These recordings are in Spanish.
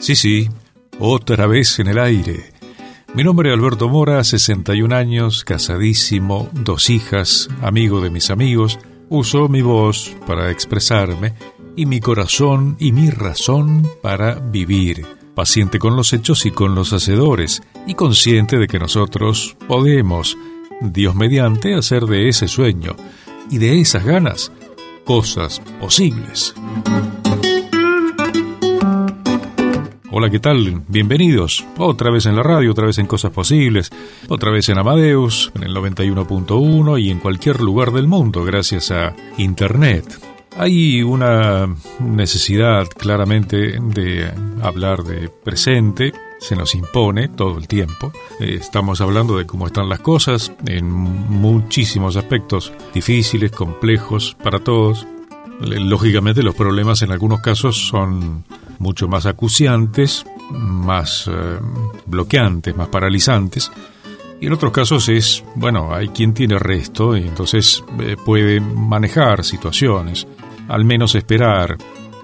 Sí, otra vez en el aire. Mi nombre es Alberto Mora, 61 años, casadísimo, 2 hijas, amigo de mis amigos. Uso mi voz para expresarme y mi corazón y mi razón para vivir. Paciente con los hechos y con los hacedores, y consciente de que nosotros podemos, Dios mediante, hacer de ese sueño y de esas ganas cosas posibles. Hola, ¿qué tal? Bienvenidos. Otra vez en la radio, otra vez en Cosas Posibles, otra vez en Amadeus, en el 91.1 y en cualquier lugar del mundo gracias a Internet. Hay una necesidad claramente de hablar de presente, se nos impone todo el tiempo. Estamos hablando de cómo están las cosas en muchísimos aspectos difíciles, complejos para todos. Lógicamente los problemas en algunos casos son mucho más acuciantes, más bloqueantes, más paralizantes. Y en otros casos hay quien tiene resto y entonces puede manejar situaciones, al menos esperar,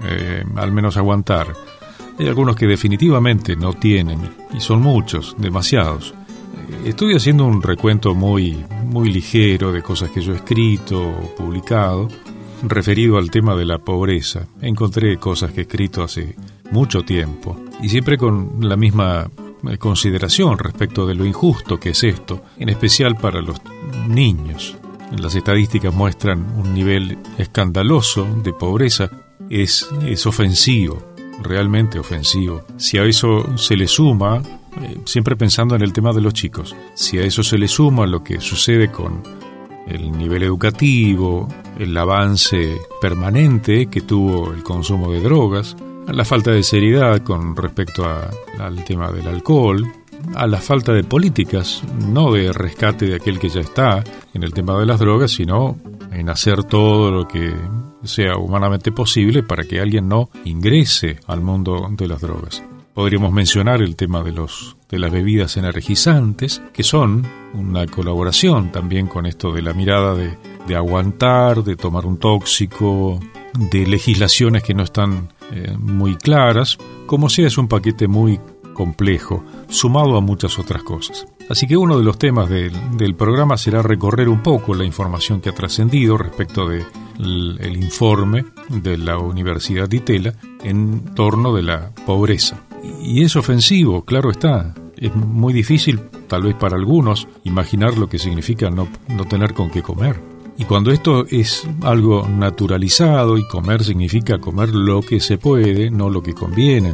al menos aguantar. Hay algunos que definitivamente no tienen, y son muchos, demasiados. Estoy haciendo un recuento muy ligero de cosas que yo he escrito o publicado, referido al tema de la pobreza. Encontré cosas que he escrito hace mucho tiempo, y siempre con la misma consideración respecto de lo injusto que es esto, en especial para los niños. Las estadísticas muestran un nivel escandaloso de pobreza. Es ofensivo, realmente ofensivo. Si a eso se le suma, siempre pensando en el tema de los chicos, si a eso se le suma lo que sucede con el nivel educativo, el avance permanente que tuvo el consumo de drogas, la falta de seriedad con respecto al tema del alcohol, a la falta de políticas, no de rescate de aquel que ya está en el tema de las drogas, sino en hacer todo lo que sea humanamente posible para que alguien no ingrese al mundo de las drogas. Podríamos mencionar el tema de las bebidas energizantes, que son una colaboración también con esto de la mirada de aguantar, de tomar un tóxico, de legislaciones que no están muy claras. Como sea, es un paquete muy complejo, sumado a muchas otras cosas. Así que uno de los temas del programa será recorrer un poco la información que ha trascendido respecto del informe de la Universidad de Itela en torno de la pobreza. Y es ofensivo, claro está. Es muy difícil, tal vez para algunos, imaginar lo que significa no tener con qué comer. Y cuando esto es algo naturalizado, y comer significa comer lo que se puede, no lo que conviene,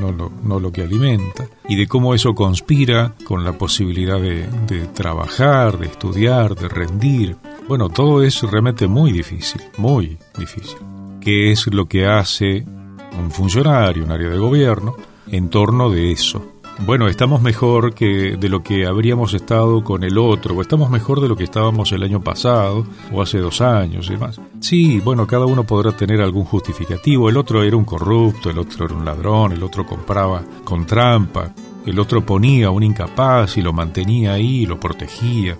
no lo que alimenta, y de cómo eso conspira con la posibilidad de trabajar, de estudiar, de rendir. Bueno, todo es realmente muy difícil, muy difícil. ¿Qué es lo que hace un funcionario, un área de gobierno, en torno de eso? Bueno, estamos mejor de lo que habríamos estado con el otro, o estamos mejor de lo que estábamos el año pasado, o hace 2 años y demás. Sí, bueno, cada uno podrá tener algún justificativo. El otro era un corrupto, el otro era un ladrón, el otro compraba con trampa, el otro ponía a un incapaz y lo mantenía ahí y lo protegía.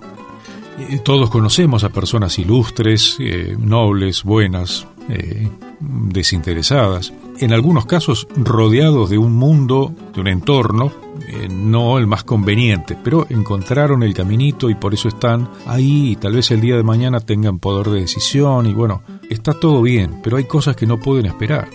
Todos conocemos a personas ilustres, nobles, buenas, desinteresadas, en algunos casos rodeados de un mundo, de un entorno, no el más conveniente, pero encontraron el caminito y por eso están ahí, y tal vez el día de mañana tengan poder de decisión, y bueno, está todo bien, pero hay cosas que no pueden esperar,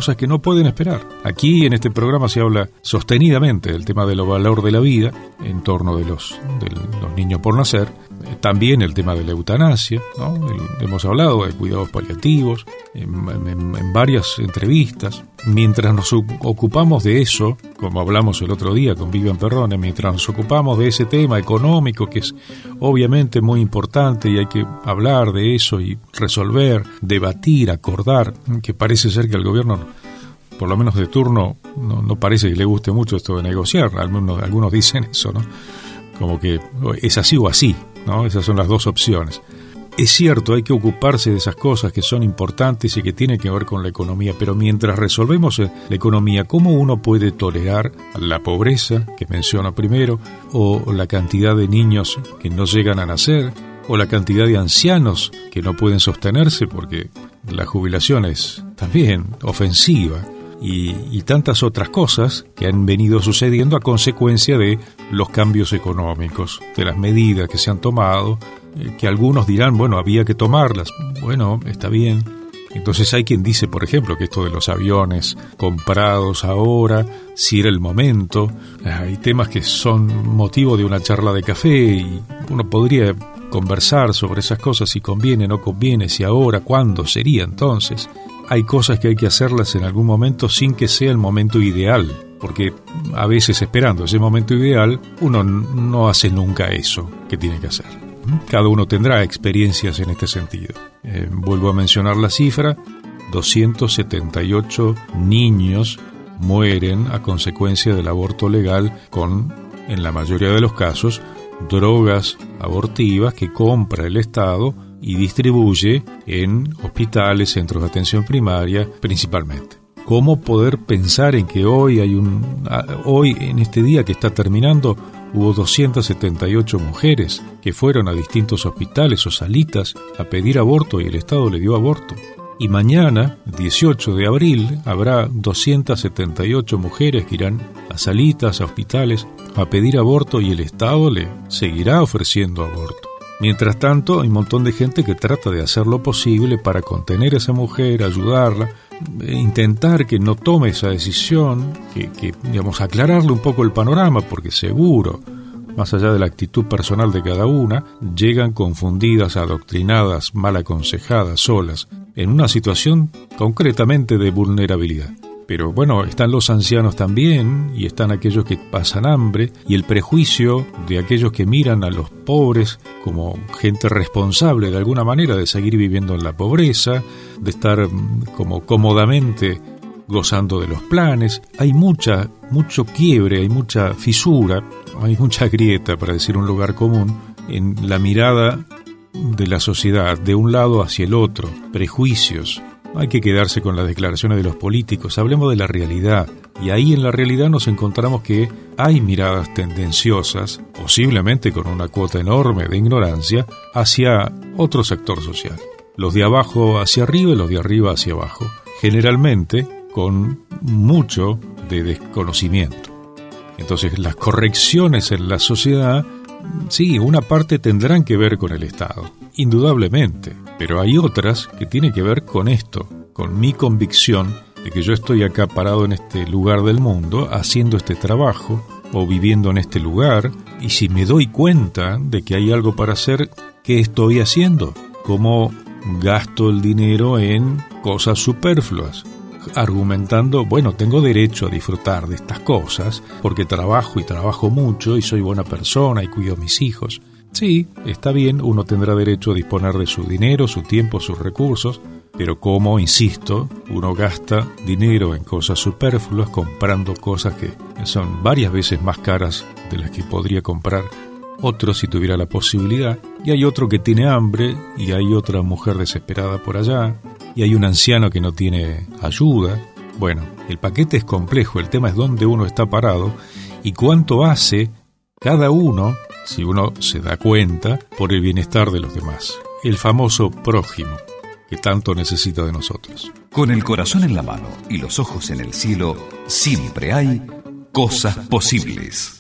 Aquí en este programa se habla sostenidamente del tema del valor de la vida, en torno de los niños por nacer, también el tema de la eutanasia, ¿no? Hemos hablado de cuidados paliativos en varias entrevistas. Mientras nos ocupamos de eso, como hablamos el otro día con Vivian Perrone, mientras nos ocupamos de ese tema económico, que es obviamente muy importante y hay que hablar de eso y resolver, debatir, acordar, que parece ser que al gobierno, por lo menos de turno, no parece que le guste mucho esto de negociar. Algunos dicen eso, ¿no? Como que es así o así, ¿no? Esas son las dos opciones. Es cierto, hay que ocuparse de esas cosas que son importantes y que tienen que ver con la economía, pero mientras resolvemos la economía, ¿cómo uno puede tolerar la pobreza, que menciono primero, o la cantidad de niños que no llegan a nacer, o la cantidad de ancianos que no pueden sostenerse porque la jubilación es también ofensiva? y tantas otras cosas que han venido sucediendo a consecuencia de los cambios económicos, de las medidas que se han tomado, que algunos dirán, bueno, había que tomarlas. Bueno, está bien. Entonces hay quien dice, por ejemplo, que esto de los aviones comprados ahora, si era el momento. Hay temas que son motivo de una charla de café y uno podría conversar sobre esas cosas, si conviene, no conviene, si ahora, cuándo sería entonces. Hay cosas que hay que hacerlas en algún momento sin que sea el momento ideal, porque a veces esperando ese momento ideal uno no hace nunca eso que tiene que hacer. Cada uno tendrá experiencias en este sentido. Vuelvo a mencionar la cifra: 278 niños mueren a consecuencia del aborto legal con, en la mayoría de los casos, drogas abortivas que compra el Estado y distribuye en hospitales, centros de atención primaria, principalmente. ¿Cómo poder pensar en que hoy en este día que está terminando, hubo 278 mujeres que fueron a distintos hospitales o salitas a pedir aborto y el Estado le dio aborto? Y mañana, 18 de abril, habrá 278 mujeres que irán a salitas, a hospitales, a pedir aborto y el Estado le seguirá ofreciendo aborto. Mientras tanto, hay un montón de gente que trata de hacer lo posible para contener a esa mujer, ayudarla, intentar que no tome esa decisión, que digamos, aclararle un poco el panorama, porque seguro, más allá de la actitud personal de cada una, llegan confundidas, adoctrinadas, mal aconsejadas, solas, en una situación concretamente de vulnerabilidad. Pero bueno, están los ancianos también, y están aquellos que pasan hambre, y el prejuicio de aquellos que miran a los pobres como gente responsable de alguna manera de seguir viviendo en la pobreza, de estar como cómodamente gozando de los planes. Hay mucho quiebre, hay mucha fisura, hay mucha grieta, para decir un lugar común, en la mirada de la sociedad, de un lado hacia el otro, prejuicios. No hay que quedarse con las declaraciones de los políticos, hablemos de la realidad. Y ahí en la realidad nos encontramos que hay miradas tendenciosas, posiblemente con una cuota enorme de ignorancia, hacia otro sector social. Los de abajo hacia arriba y los de arriba hacia abajo. Generalmente con mucho de desconocimiento. Entonces las correcciones en la sociedad, sí, una parte tendrán que ver con el Estado, indudablemente, pero hay otras que tienen que ver con esto, con mi convicción de que yo estoy acá parado en este lugar del mundo, haciendo este trabajo, o viviendo en este lugar, y si me doy cuenta de que hay algo para hacer, ¿qué estoy haciendo? ¿Cómo gasto el dinero en cosas superfluas? Argumentando, bueno, tengo derecho a disfrutar de estas cosas porque trabajo y trabajo mucho y soy buena persona y cuido a mis hijos. Sí, está bien, uno tendrá derecho a disponer de su dinero, su tiempo, sus recursos, pero como, insisto, uno gasta dinero en cosas superfluas comprando cosas que son varias veces más caras de las que podría comprar otro si tuviera la posibilidad, y hay otro que tiene hambre, y hay otra mujer desesperada por allá, y hay un anciano que no tiene ayuda. Bueno, el paquete es complejo, el tema es dónde uno está parado y cuánto hace cada uno, si uno se da cuenta, por el bienestar de los demás. El famoso prójimo, que tanto necesita de nosotros. Con el corazón en la mano y los ojos en el cielo, siempre hay cosas posibles.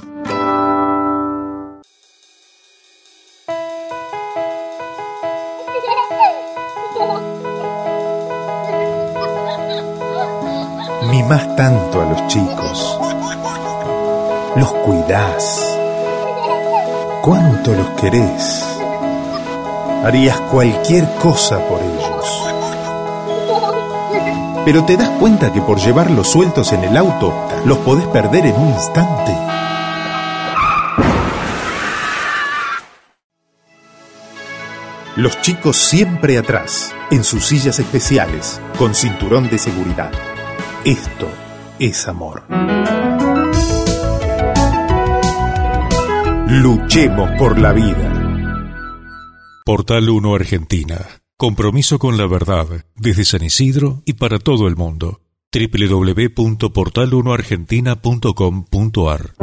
Mimás tanto a los chicos, los cuidás, cuánto los querés, harías cualquier cosa por ellos. Pero te das cuenta que por llevarlos sueltos en el auto, los podés perder en un instante. Los chicos siempre atrás, en sus sillas especiales, con cinturón de seguridad. Esto es amor. Luchemos por la vida. Portal 1 Argentina. Compromiso con la verdad, desde San Isidro y para todo el mundo. www.portal1argentina.com.ar.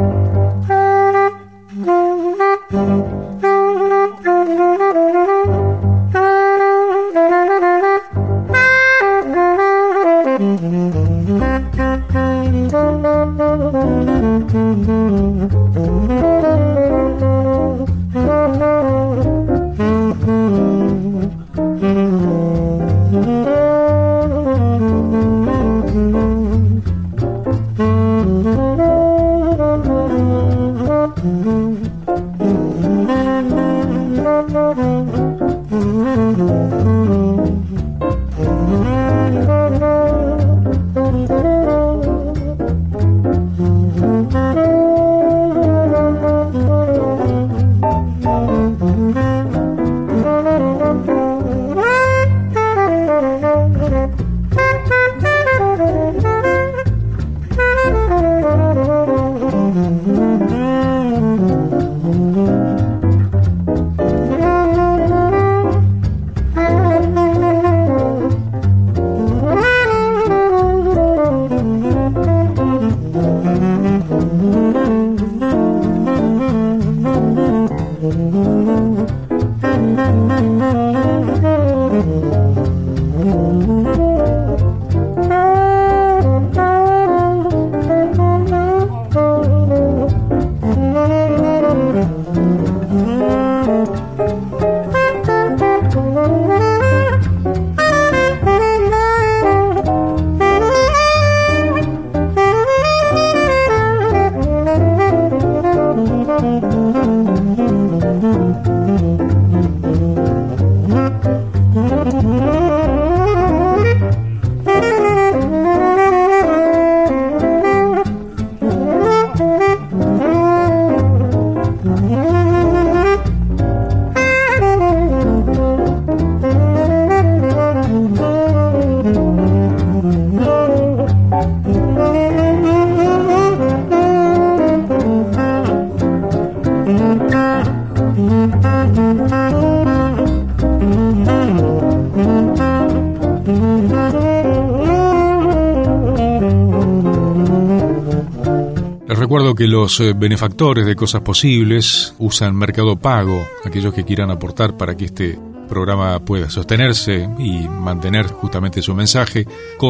Recuerdo que los benefactores de Cosas Posibles usan Mercado Pago, aquellos que quieran aportar para que este programa pueda sostenerse y mantener justamente su mensaje,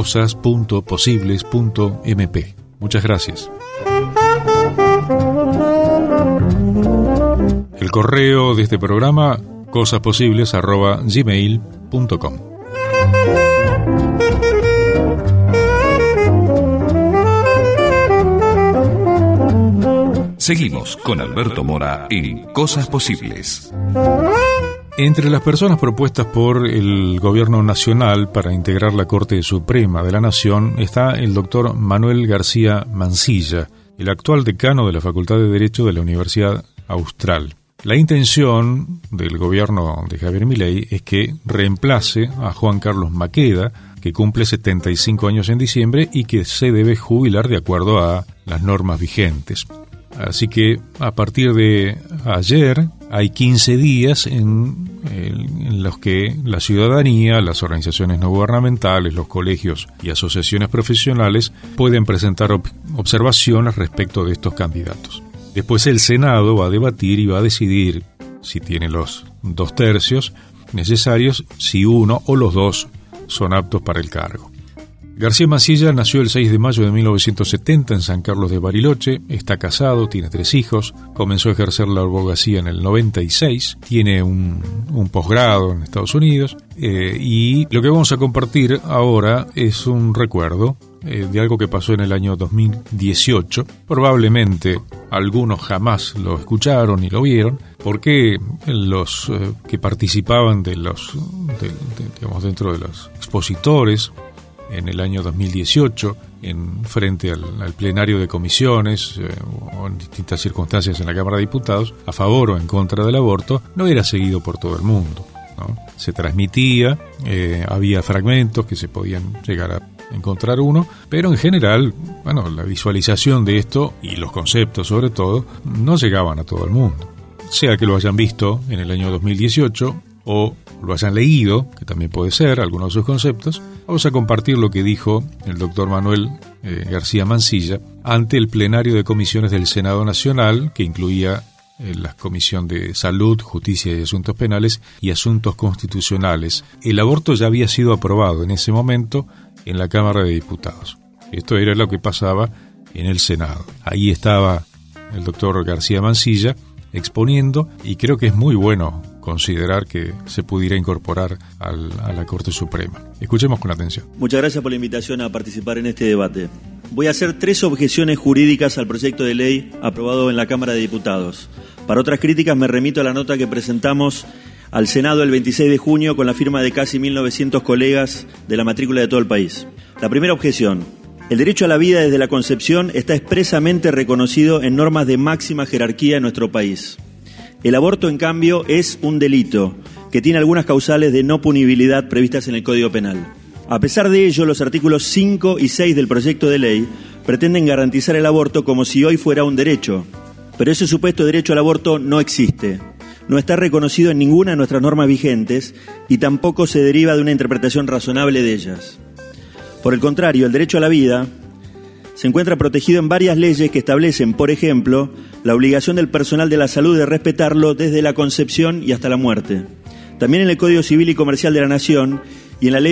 cosas.posibles.mp. Muchas gracias. El correo de este programa, cosasposibles@gmail.com. Seguimos con Alberto Mora en Cosas Posibles. Entre las personas propuestas por el Gobierno Nacional para integrar la Corte Suprema de la Nación está el doctor Manuel García Mansilla, el actual decano de la Facultad de Derecho de la Universidad Austral. La intención del gobierno de Javier Milei es que reemplace a Juan Carlos Maqueda, que cumple 75 años en diciembre y que se debe jubilar de acuerdo a las normas vigentes. Así que a partir de ayer hay 15 días en los que la ciudadanía, las organizaciones no gubernamentales, los colegios y asociaciones profesionales pueden presentar observaciones respecto de estos candidatos. Después el Senado va a debatir y va a decidir, si tiene los 2/3 necesarios, si uno o los dos son aptos para el cargo. García Mansilla nació el 6 de mayo de 1970 en San Carlos de Bariloche, está casado, tiene 3 hijos, comenzó a ejercer la abogacía en el 96, tiene un posgrado en Estados Unidos y lo que vamos a compartir ahora es un recuerdo de algo que pasó en el año 2018. Probablemente algunos jamás lo escucharon ni lo vieron, porque los que participaban digamos, dentro de los expositores en el año 2018, frente al plenario de comisiones o en distintas circunstancias en la Cámara de Diputados, a favor o en contra del aborto, no era seguido por todo el mundo, ¿no? Se transmitía, había fragmentos que se podían llegar a encontrar uno, pero en general, la visualización de esto y los conceptos sobre todo, no llegaban a todo el mundo. Sea que lo hayan visto en el año 2018 o lo hayan leído, que también puede ser, algunos de sus conceptos, vamos a compartir lo que dijo el doctor Manuel García Mansilla ante el plenario de comisiones del Senado Nacional, que incluía la Comisión de Salud, Justicia y Asuntos Penales y Asuntos Constitucionales. El aborto ya había sido aprobado en ese momento en la Cámara de Diputados. Esto era lo que pasaba en el Senado. Ahí estaba el doctor García Mansilla exponiendo, y creo que es muy bueno considerar que se pudiera incorporar a la Corte Suprema. Escuchemos con atención. Muchas gracias por la invitación a participar en este debate. Voy a hacer 3 objeciones jurídicas al proyecto de ley aprobado en la Cámara de Diputados. Para otras críticas me remito a la nota que presentamos al Senado el 26 de junio con la firma de casi 1.900 colegas de la matrícula de todo el país. La primera objeción: el derecho a la vida desde la concepción está expresamente reconocido en normas de máxima jerarquía en nuestro país. El aborto, en cambio, es un delito que tiene algunas causales de no punibilidad previstas en el Código Penal. A pesar de ello, los artículos 5 y 6 del proyecto de ley pretenden garantizar el aborto como si hoy fuera un derecho. Pero ese supuesto derecho al aborto no existe. No está reconocido en ninguna de nuestras normas vigentes y tampoco se deriva de una interpretación razonable de ellas. Por el contrario, el derecho a la vida se encuentra protegido en varias leyes que establecen, por ejemplo, la obligación del personal de la salud de respetarlo desde la concepción y hasta la muerte. También en el Código Civil y Comercial de la Nación y en la Ley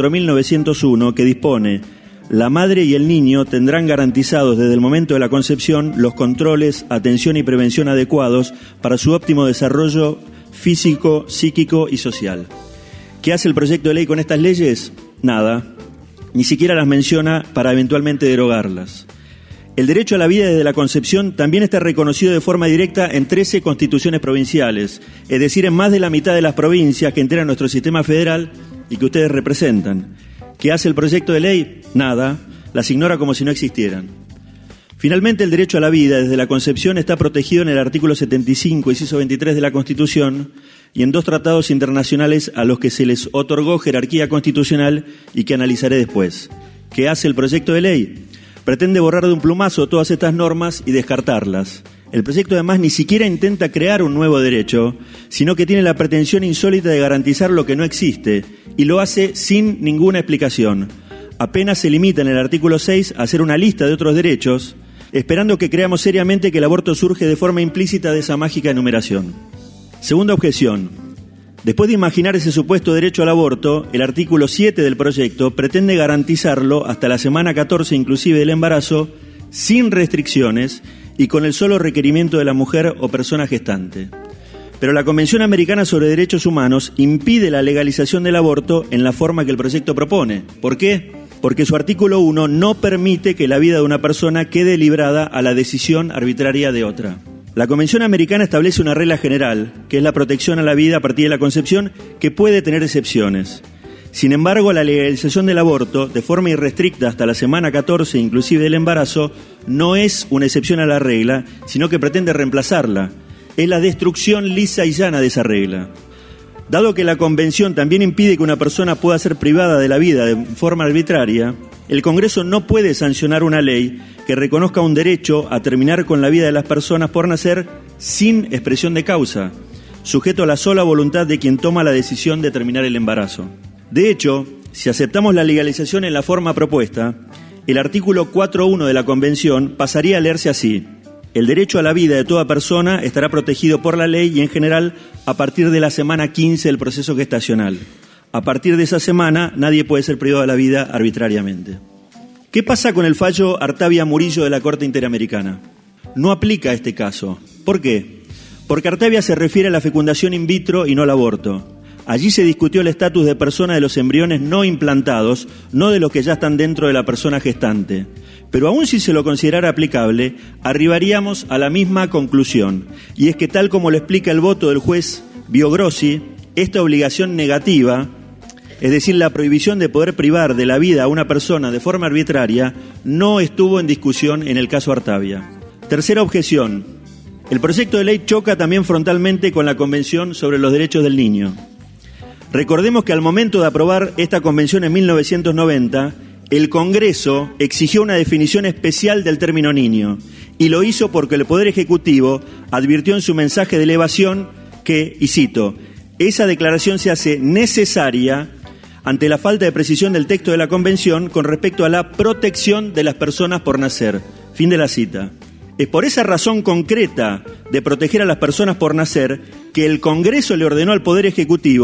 24.901, que dispone: la madre y el niño tendrán garantizados desde el momento de la concepción los controles, atención y prevención adecuados para su óptimo desarrollo físico, psíquico y social. ¿Qué hace el proyecto de ley con estas leyes? Nada. Ni siquiera las menciona para eventualmente derogarlas. El derecho a la vida desde la concepción también está reconocido de forma directa en 13 constituciones provinciales, es decir, en más de la mitad de las provincias que integran nuestro sistema federal y que ustedes representan. ¿Qué hace el proyecto de ley? Nada, las ignora como si no existieran. Finalmente, el derecho a la vida desde la concepción está protegido en el artículo 75, inciso 23 de la Constitución y en 2 tratados internacionales a los que se les otorgó jerarquía constitucional y que analizaré después. ¿Qué hace el proyecto de ley? Pretende borrar de un plumazo todas estas normas y descartarlas. El proyecto además ni siquiera intenta crear un nuevo derecho, sino que tiene la pretensión insólita de garantizar lo que no existe, y lo hace sin ninguna explicación. Apenas se limita en el artículo 6 a hacer una lista de otros derechos, esperando que creamos seriamente que el aborto surge de forma implícita de esa mágica enumeración. Segunda objeción: después de imaginar ese supuesto derecho al aborto, el artículo 7 del proyecto pretende garantizarlo hasta la semana 14 inclusive del embarazo, sin restricciones y con el solo requerimiento de la mujer o persona gestante. Pero la Convención Americana sobre Derechos Humanos impide la legalización del aborto en la forma que el proyecto propone. ¿Por qué? Porque su artículo 1 no permite que la vida de una persona quede librada a la decisión arbitraria de otra. La Convención Americana establece una regla general, que es la protección a la vida a partir de la concepción, que puede tener excepciones. Sin embargo, la legalización del aborto, de forma irrestricta hasta la semana 14 inclusive del embarazo, no es una excepción a la regla, sino que pretende reemplazarla. Es la destrucción lisa y llana de esa regla. Dado que la Convención también impide que una persona pueda ser privada de la vida de forma arbitraria, el Congreso no puede sancionar una ley que reconozca un derecho a terminar con la vida de las personas por nacer sin expresión de causa, sujeto a la sola voluntad de quien toma la decisión de terminar el embarazo. De hecho, si aceptamos la legalización en la forma propuesta, el artículo 4.1 de la Convención pasaría a leerse así: el derecho a la vida de toda persona estará protegido por la ley y en general a partir de la semana 15 del proceso gestacional. A partir de esa semana nadie puede ser privado de la vida arbitrariamente. ¿Qué pasa con el fallo Artavia Murillo de la Corte Interamericana? No aplica a este caso. ¿Por qué? Porque Artavia se refiere a la fecundación in vitro y no al aborto. Allí se discutió el estatus de persona de los embriones no implantados, no de los que ya están dentro de la persona gestante. Pero aún si se lo considerara aplicable, arribaríamos a la misma conclusión. Y es que tal como lo explica el voto del juez Biogrossi, esta obligación negativa, es decir, la prohibición de poder privar de la vida a una persona de forma arbitraria, no estuvo en discusión en el caso Artavia. Tercera objeción: el proyecto de ley choca también frontalmente con la Convención sobre los Derechos del Niño. Recordemos que al momento de aprobar esta convención en 1990, el Congreso exigió una definición especial del término niño, y lo hizo porque el Poder Ejecutivo advirtió en su mensaje de elevación que, y cito, esa declaración se hace necesaria ante la falta de precisión del texto de la Convención con respecto a la protección de las personas por nacer. Fin de la cita. Es por esa razón concreta de proteger a las personas por nacer que el Congreso le ordenó al Poder Ejecutivo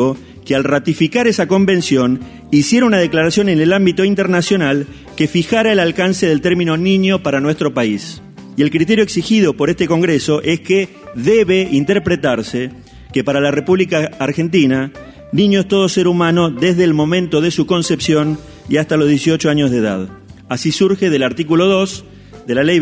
que al ratificar esa convención hiciera una declaración en el ámbito internacional que fijara el alcance del término niño para nuestro país. Y el criterio exigido por este Congreso es que debe interpretarse que para la República Argentina, niño es todo ser humano desde el momento de su concepción y hasta los 18 años de edad. Así surge del artículo 2 de la Ley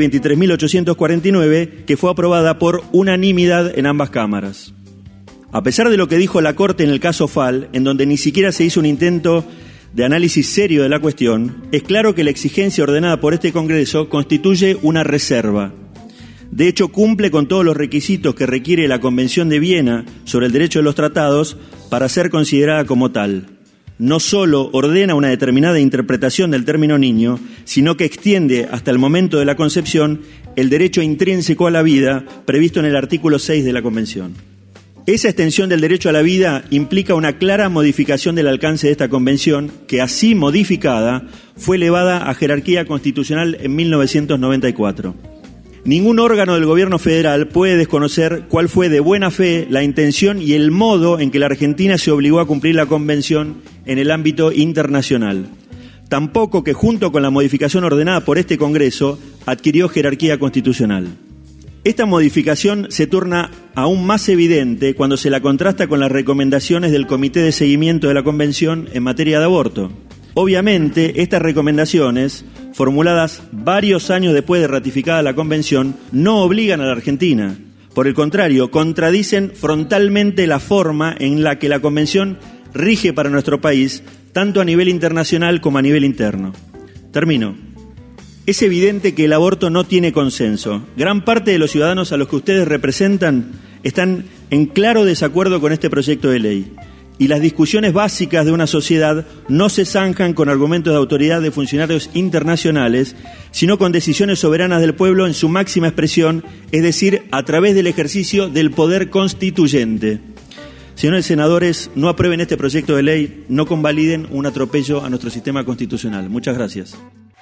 23.849, que fue aprobada por unanimidad en ambas cámaras. A pesar de lo que dijo la Corte en el caso Fall, en donde ni siquiera se hizo un intento de análisis serio de la cuestión, es claro que la exigencia ordenada por este Congreso constituye una reserva. De hecho, cumple con todos los requisitos que requiere la Convención de Viena sobre el derecho de los tratados para ser considerada como tal. No solo ordena una determinada interpretación del término niño, sino que extiende hasta el momento de la concepción el derecho intrínseco a la vida previsto en el artículo 6 de la Convención. Esa extensión del derecho a la vida implica una clara modificación del alcance de esta convención, que así modificada fue elevada a jerarquía constitucional en 1994. Ningún órgano del gobierno federal puede desconocer cuál fue de buena fe la intención y el modo en que la Argentina se obligó a cumplir la convención en el ámbito internacional. Tampoco que junto con la modificación ordenada por este Congreso adquirió jerarquía constitucional. Esta modificación se torna aún más evidente cuando se la contrasta con las recomendaciones del Comité de Seguimiento de la Convención en materia de aborto. Obviamente, estas recomendaciones, formuladas varios años después de ratificada la Convención, no obligan a la Argentina. Por el contrario, contradicen frontalmente la forma en la que la Convención rige para nuestro país, tanto a nivel internacional como a nivel interno. Termino. Es evidente que el aborto no tiene consenso. Gran parte de los ciudadanos a los que ustedes representan están en claro desacuerdo con este proyecto de ley. Y las discusiones básicas de una sociedad no se zanjan con argumentos de autoridad de funcionarios internacionales, sino con decisiones soberanas del pueblo en su máxima expresión, es decir, a través del ejercicio del poder constituyente. Señores senadores, no aprueben este proyecto de ley, no convaliden un atropello a nuestro sistema constitucional. Muchas gracias.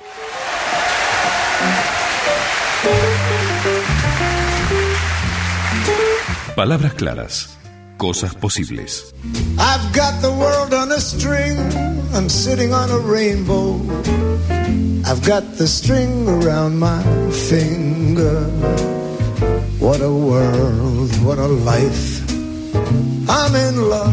Palabras claras, cosas posibles. I've got the world on a string, I'm sitting on a rainbow. I've got the string around my finger. What a world, what a life. I'm in love.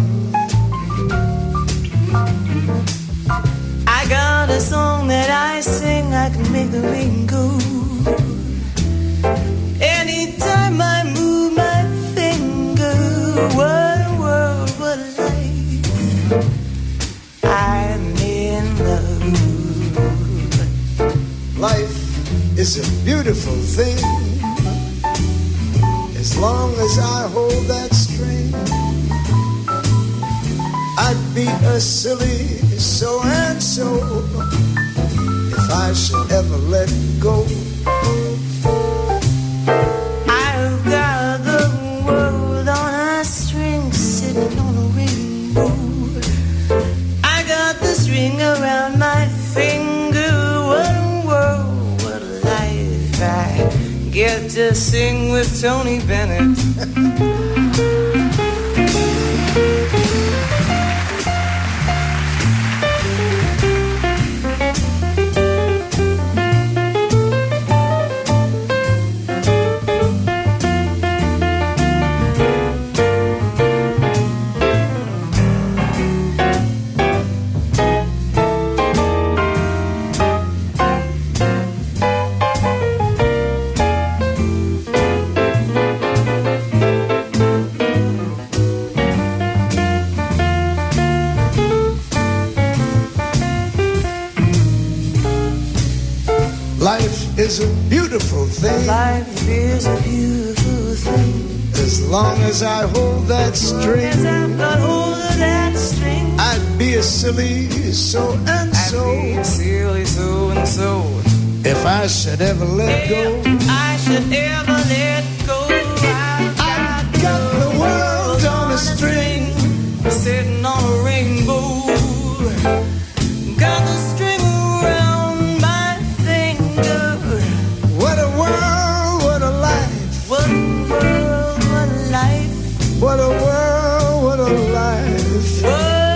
I got a song that I sing, I can make the rain go. Anytime I move my finger, what a world, what a life. I'm in love. Life is a beautiful thing. As long as I hold that string, I'd be a silly so-and-so if I should ever let go. I've got the world on a string, sitting on a rainbow. I got the string around my finger. What a world, what a life. I get to sing with Tony Bennett. Life is a beautiful thing. Life is a beautiful thing. As long as I hold that string, As I've got hold of that string, I'd be a silly so-and-so I'd be a silly so-and-so if I should ever let go. if I should ever let go. I've got the world on a string, sitting on a rainbow. Got the string around my finger. What a world, what a life. What a world, what a life. What a world, what a life. What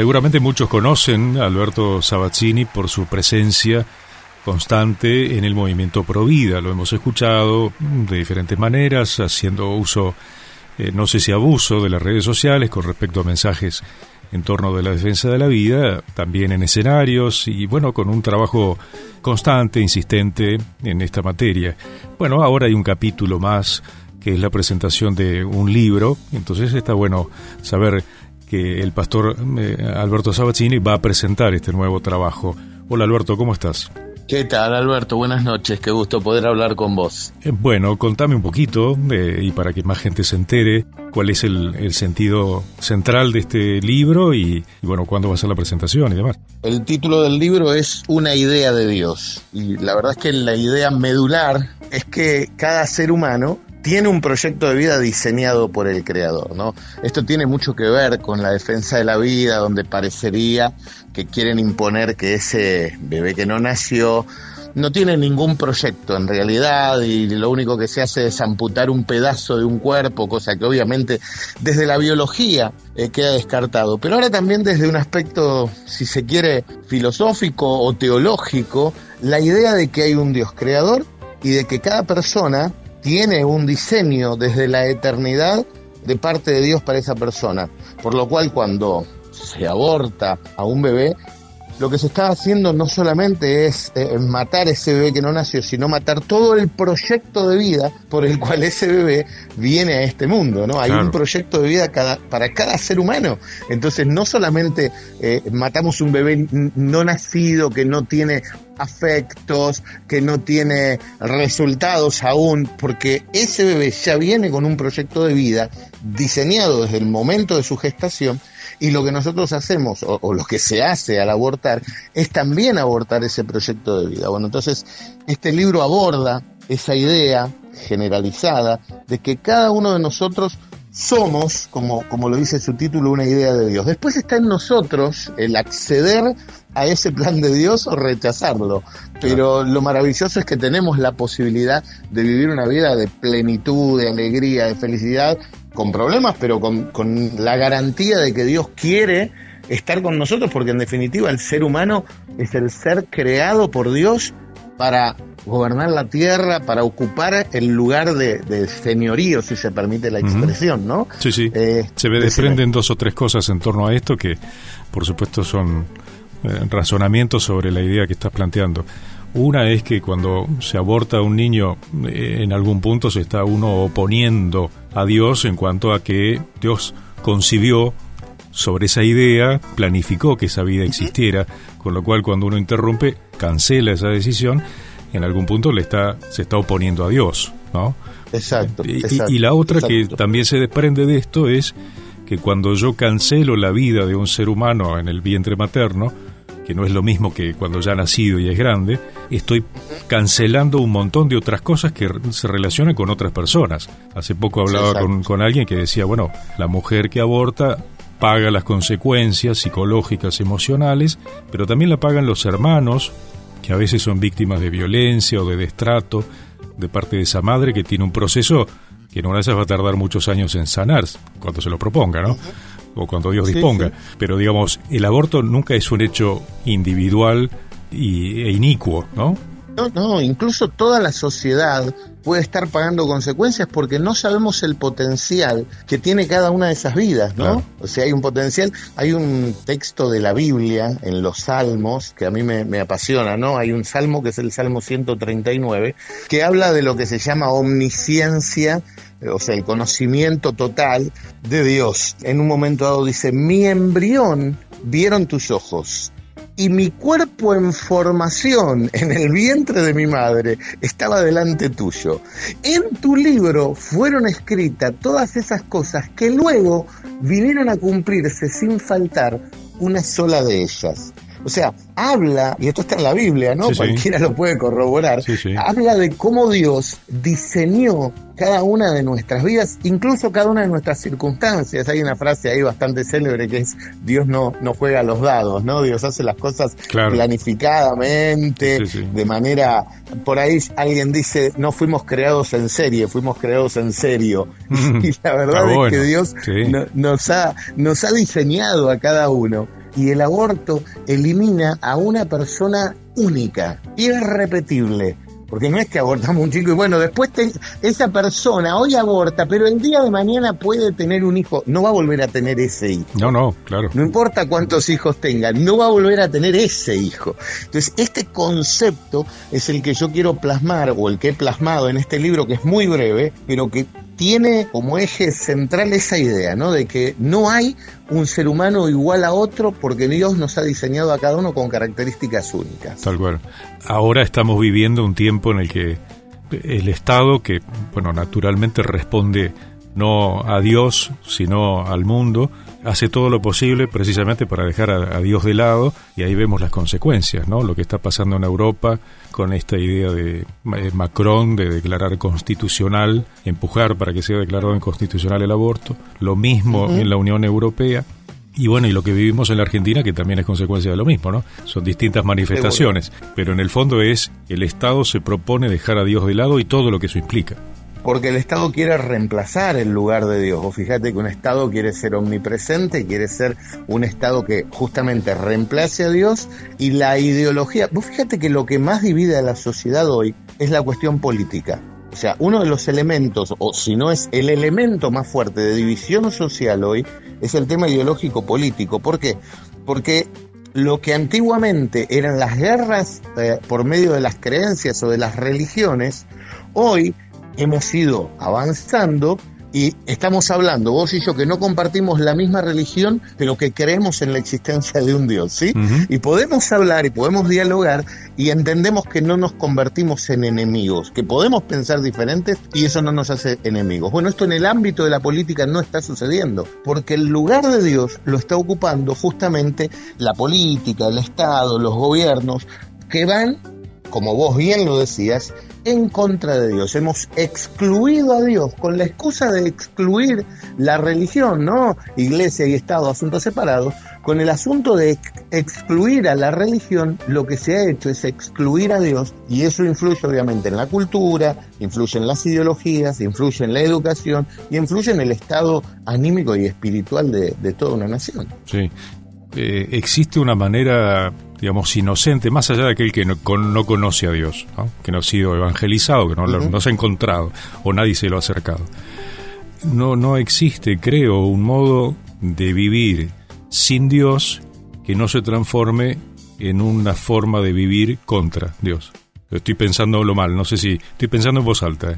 Seguramente muchos conocen a Alberto Sabazzini por su presencia constante en el movimiento Provida. Lo hemos escuchado de diferentes maneras, haciendo uso, no sé si abuso, de las redes sociales con respecto a mensajes en torno de la defensa de la vida, también en escenarios y, bueno, con un trabajo constante, insistente en esta materia. Bueno, ahora hay un capítulo más, que es la presentación de un libro, entonces está bueno saber que el pastor Alberto Sabazzini va a presentar este nuevo trabajo. Hola Alberto, ¿cómo estás? ¿Qué tal, Alberto? Buenas noches, qué gusto poder hablar con vos. Bueno, contame un poquito, y para que más gente se entere, cuál es el sentido central de este libro y bueno, cuándo va a ser la presentación y demás. El título del libro es Una idea de Dios, y la verdad es que la idea medular es que cada ser humano tiene un proyecto de vida diseñado por el Creador, ¿no? Esto tiene mucho que ver con la defensa de la vida, donde parecería que quieren imponer que ese bebé que no nació no tiene ningún proyecto en realidad y lo único que se hace es amputar un pedazo de un cuerpo, cosa que obviamente desde la biología queda descartado. Pero ahora también desde un aspecto, si se quiere, filosófico o teológico, la idea de que hay un Dios creador y de que cada persona tiene un diseño desde la eternidad de parte de Dios para esa persona. Por lo cual cuando se aborta a un bebé, lo que se está haciendo no solamente es matar ese bebé que no nació, sino matar todo el proyecto de vida por el cual ese bebé viene a este mundo, ¿no? Hay un proyecto de vida para cada ser humano. Entonces no solamente matamos un bebé no nacido que no tiene afectos, que no tiene resultados aún, porque ese bebé ya viene con un proyecto de vida diseñado desde el momento de su gestación. Y lo que nosotros hacemos, o lo que se hace al abortar, es también abortar ese proyecto de vida. Bueno, entonces, este libro aborda esa idea generalizada de que cada uno de nosotros somos, como lo dice su título, una idea de Dios. Después está en nosotros el acceder a ese plan de Dios o rechazarlo. Pero lo maravilloso es que tenemos la posibilidad de vivir una vida de plenitud, de alegría, de felicidad, con problemas, pero con la garantía de que Dios quiere estar con nosotros, porque en definitiva el ser humano es el ser creado por Dios para gobernar la tierra, para ocupar el lugar de señorío, si se permite la expresión, ¿no? Sí, sí. Se desprenden dos o tres cosas en torno a esto que, por supuesto, son razonamientos sobre la idea que estás planteando. Una es que cuando se aborta a un niño, en algún punto se está uno oponiendo a Dios en cuanto a que Dios concibió sobre esa idea, planificó que esa vida existiera, con lo cual cuando uno interrumpe, cancela esa decisión, en algún punto se está oponiendo a Dios, ¿no? Exacto. Y la otra que también se desprende de esto es que cuando yo cancelo la vida de un ser humano en el vientre materno, que no es lo mismo que cuando ya ha nacido y es grande, estoy cancelando un montón de otras cosas que se relacionan con otras personas. Hace poco hablaba con alguien que decía, bueno, la mujer que aborta paga las consecuencias psicológicas, emocionales, pero también la pagan los hermanos, que a veces son víctimas de violencia o de destrato de parte de esa madre que tiene un proceso que en una de esas va a tardar muchos años en sanar, cuando se lo proponga, ¿no? O cuando Dios disponga. Sí. Pero digamos, el aborto nunca es un hecho individual e inicuo, ¿no? No, incluso toda la sociedad puede estar pagando consecuencias porque no sabemos el potencial que tiene cada una de esas vidas, ¿no? Claro. O sea, hay un potencial, hay un texto de la Biblia en los Salmos que a mí me apasiona, ¿no? Hay un salmo que es el Salmo 139 que habla de lo que se llama omnisciencia, o sea, el conocimiento total de Dios. En un momento dado dice, mi embrión vieron tus ojos, y mi cuerpo en formación en el vientre de mi madre estaba delante tuyo. En tu libro fueron escritas todas esas cosas que luego vinieron a cumplirse sin faltar una sola de ellas. O sea, habla, y esto está en la Biblia, ¿no? Sí, cualquiera lo puede corroborar. Sí. Habla de cómo Dios diseñó cada una de nuestras vidas, incluso cada una de nuestras circunstancias. Hay una frase ahí bastante célebre que es, Dios no juega a los dados, ¿no? Dios hace las cosas planificadamente, de manera... Por ahí alguien dice, no fuimos creados en serie, fuimos creados en serio. Y la verdad es que Dios nos ha diseñado a cada uno y el aborto elimina a una persona única, irrepetible. Porque no es que abortamos un chico y bueno, después esa persona hoy aborta, pero el día de mañana puede tener un hijo, no va a volver a tener ese hijo. No, claro. No importa cuántos hijos tenga, no va a volver a tener ese hijo. Entonces, este concepto es el que yo quiero plasmar, o el que he plasmado en este libro, que es muy breve, pero que tiene como eje central esa idea, ¿no? De que no hay un ser humano igual a otro porque Dios nos ha diseñado a cada uno con características únicas. Tal cual. Ahora estamos viviendo un tiempo en el que el Estado, que, bueno, naturalmente responde no a Dios, sino al mundo, hace todo lo posible precisamente para dejar a Dios de lado, y ahí vemos las consecuencias, ¿no? Lo que está pasando en Europa con esta idea de Macron de declarar constitucional, empujar para que sea declarado inconstitucional el aborto, lo mismo en la Unión Europea. Y bueno, y lo que vivimos en la Argentina, que también es consecuencia de lo mismo, ¿no? Son distintas manifestaciones, pero en el fondo es el Estado se propone dejar a Dios de lado y todo lo que eso implica. Porque el Estado quiere reemplazar el lugar de Dios. Vos fíjate que un Estado quiere ser omnipresente, quiere ser un Estado que justamente reemplace a Dios, y la ideología... Vos fíjate que lo que más divide a la sociedad hoy es la cuestión política. O sea, uno de los elementos, o si no es el elemento más fuerte de división social hoy, es el tema ideológico político. ¿Por qué? Porque lo que antiguamente eran las guerras por medio de las creencias o de las religiones, hoy hemos ido avanzando y estamos hablando, vos y yo, que no compartimos la misma religión, pero que creemos en la existencia de un Dios, ¿sí? Y podemos hablar y podemos dialogar y entendemos que no nos convertimos en enemigos, que podemos pensar diferentes y eso no nos hace enemigos. Bueno, esto en el ámbito de la política no está sucediendo, porque el lugar de Dios lo está ocupando justamente la política, el Estado, los gobiernos, que van, como vos bien lo decías, en contra de Dios. Hemos excluido a Dios con la excusa de excluir la religión, ¿no? Iglesia y Estado, asuntos separados. Con el asunto de excluir a la religión, lo que se ha hecho es excluir a Dios, y eso influye obviamente en la cultura, influye en las ideologías, influye en la educación y influye en el estado anímico y espiritual de toda una nación. Sí. Existe una manera, digamos, inocente, más allá de aquel que no conoce a Dios, ¿no? Que no ha sido evangelizado, que no se ha encontrado o nadie se lo ha acercado. No existe, creo, un modo de vivir sin Dios que no se transforme en una forma de vivir contra Dios. Estoy pensándolo mal, no sé si estoy pensando en voz alta.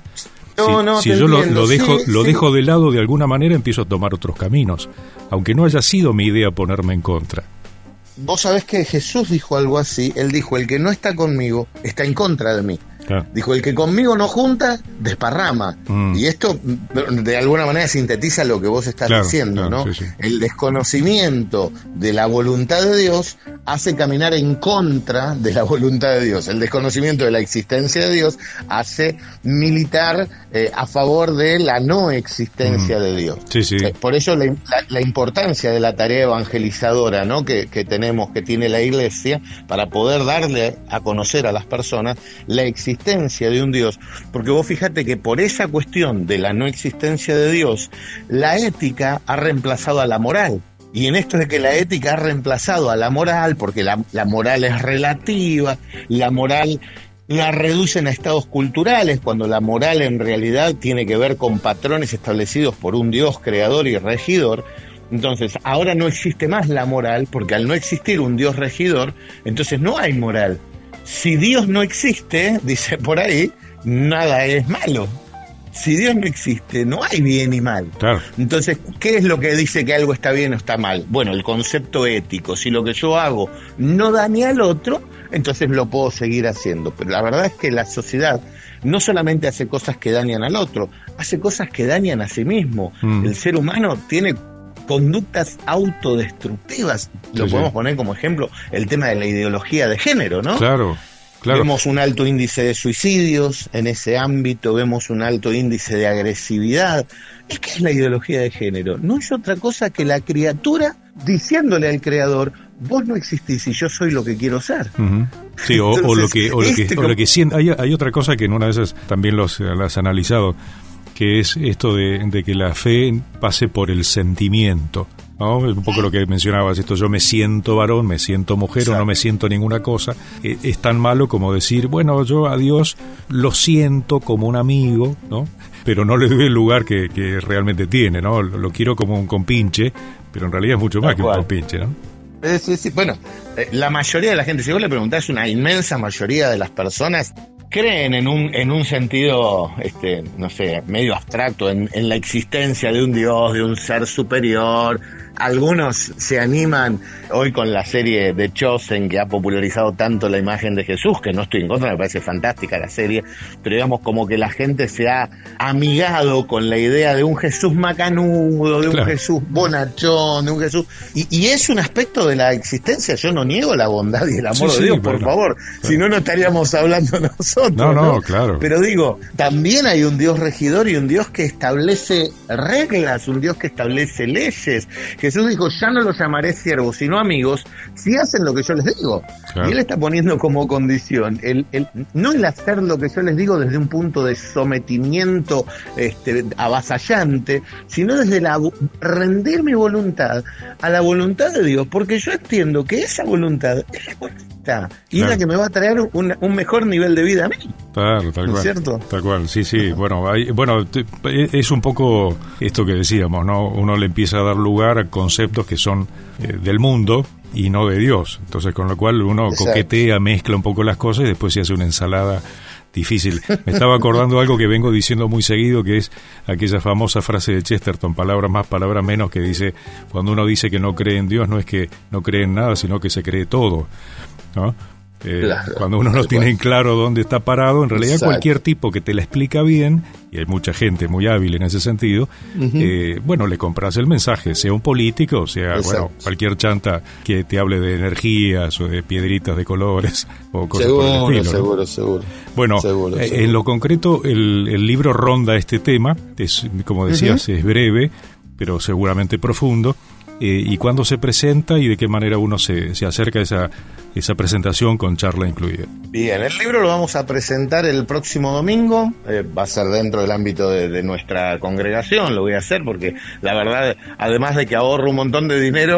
Si yo lo dejo de lado de alguna manera, empiezo a tomar otros caminos, aunque no haya sido mi idea ponerme en contra. Vos sabés que Jesús dijo algo así. Él dijo: el que no está conmigo está en contra de mí. Claro. Dijo: el que conmigo no junta, desparrama. Y esto de alguna manera sintetiza lo que vos estás diciendo, ¿no? Sí. El desconocimiento de la voluntad de Dios hace caminar en contra de la voluntad de Dios. El desconocimiento de la existencia de Dios hace militar a favor de la no existencia de Dios. Sí. Por eso la importancia de la tarea evangelizadora, ¿no? que tiene la Iglesia, para poder darle a conocer a las personas la existencia de un Dios. Porque vos fíjate que por esa cuestión de la no existencia de Dios, la ética ha reemplazado a la moral. Y en esto de que la ética ha reemplazado a la moral, porque la moral es relativa, la moral la reducen a estados culturales, cuando la moral en realidad tiene que ver con patrones establecidos por un Dios creador y regidor. Entonces, ahora no existe más la moral, porque al no existir un Dios regidor, entonces no hay moral. Si Dios no existe, dice por ahí, nada es malo. Si Dios no existe, no hay bien y mal. Claro. Entonces, ¿qué es lo que dice que algo está bien o está mal? Bueno, el concepto ético. Si lo que yo hago no daña al otro, entonces lo puedo seguir haciendo. Pero la verdad es que la sociedad no solamente hace cosas que dañan al otro, hace cosas que dañan a sí mismo. El ser humano tiene conductas autodestructivas. Lo podemos poner como ejemplo el tema de la ideología de género, ¿no? Claro. Vemos un alto índice de suicidios en ese ámbito, vemos un alto índice de agresividad. ¿Qué es la ideología de género? No es otra cosa que la criatura diciéndole al creador: vos no existís y yo soy lo que quiero ser. Sí, entonces, o lo que siente. Hay otra cosa que en una de esas también las has analizado, que es esto de que la fe pase por el sentimiento. ¿no? Es un poco lo que mencionabas, esto, yo me siento varón, me siento mujer, o no me siento ninguna cosa. Es tan malo como decir, bueno, yo a Dios lo siento como un amigo, ¿no? Pero no le doy el lugar que realmente tiene, ¿no? Lo quiero como un compinche, pero en realidad es mucho más que un compinche, ¿no? Sí. Bueno, la mayoría de la gente, si vos le preguntás, una inmensa mayoría de las personas creen en un sentido, no sé, medio abstracto, en la existencia de un Dios, de un ser superior. Algunos se animan hoy con la serie de Chosen, que ha popularizado tanto la imagen de Jesús, que no estoy en contra, me parece fantástica la serie, pero digamos como que la gente se ha amigado con la idea de un Jesús macanudo, de un Jesús bonachón, de un Jesús... Y es un aspecto de la existencia, yo no niego la bondad y el amor de Dios, por favor, si no estaríamos hablando nosotros. No, claro. Pero digo, también hay un Dios regidor y un Dios que establece reglas, un Dios que establece leyes. Jesús dijo, ya no los llamaré siervos, sino amigos, si hacen lo que yo les digo. Claro. Y él está poniendo como condición no el hacer lo que yo les digo desde un punto de sometimiento avasallante, sino desde rendir mi voluntad a la voluntad de Dios, porque yo entiendo que esa voluntad es la correcta y es la que me va a traer un mejor nivel de vida a mí. Claro, tal cual. ¿Cierto? Tal cual, sí. Bueno, es un poco esto que decíamos, ¿no? Uno le empieza a dar lugar a conceptos que son del mundo y no de Dios. Entonces, con lo cual uno coquetea, mezcla un poco las cosas y después se hace una ensalada difícil. Me estaba acordando algo que vengo diciendo muy seguido, que es aquella famosa frase de Chesterton, palabras más, palabras menos, que dice, cuando uno dice que no cree en Dios, no es que no cree en nada, sino que se cree todo, ¿no? Cuando uno no tiene en claro dónde está parado, en realidad cualquier tipo que te la explica bien, y hay mucha gente muy hábil en ese sentido, le compras el mensaje, sea un político, sea cualquier chanta que te hable de energías o de piedritas de colores o cosas por el estilo. Seguro. Bueno, en lo concreto el libro ronda este tema, es, como decías, es breve, pero seguramente profundo. Y cuándo se presenta y de qué manera uno se acerca a esa presentación con charla incluida. Bien, el libro lo vamos a presentar el próximo domingo, va a ser dentro del ámbito de nuestra congregación, lo voy a hacer porque la verdad, además de que ahorro un montón de dinero,